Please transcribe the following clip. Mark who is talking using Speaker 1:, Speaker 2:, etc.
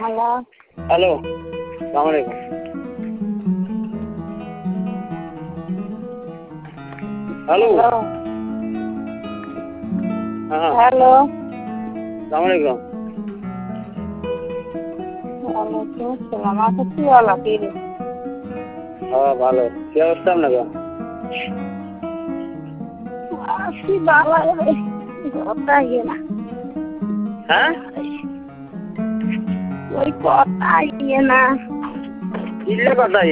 Speaker 1: Hello
Speaker 2: hello, সালাম আলাইকুম। Hello, হ্যাঁ,
Speaker 1: হ্যালো
Speaker 2: সালাম আলাইকুম।
Speaker 1: ওয়ালাইকুম আসসালাম। আচ্ছা কি হলো কি রে?
Speaker 2: হ্যাঁ, ভালো। কি অবস্থা আপনাকে?
Speaker 1: কি ভালো রে, কথাই না।
Speaker 2: হ্যাঁ,
Speaker 1: ওই কথাই না।
Speaker 2: কিসের কথা